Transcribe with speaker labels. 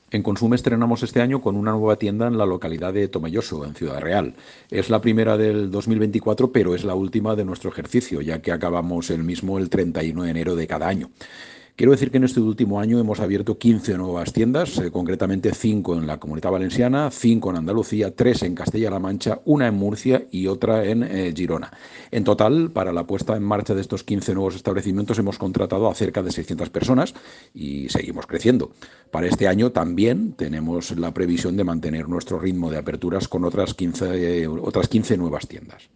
Speaker 1: En Consum estrenamos este año con una nueva tienda en la localidad de Tomelloso, en Ciudad Real. Es la primera del 2024, pero es la última de nuestro ejercicio, ya que acabamos el mismo el 31 de enero de cada año. Quiero decir que en este último año hemos abierto 15 nuevas tiendas, concretamente 5 en la Comunidad Valenciana, 5 en Andalucía, 3 en Castilla-La Mancha, una en Murcia y otra en Girona. En total, para la puesta en marcha de estos 15 nuevos establecimientos hemos contratado a cerca de 600 personas y seguimos creciendo. Para este año también tenemos la previsión de mantener nuestro ritmo de aperturas con otras 15 nuevas tiendas.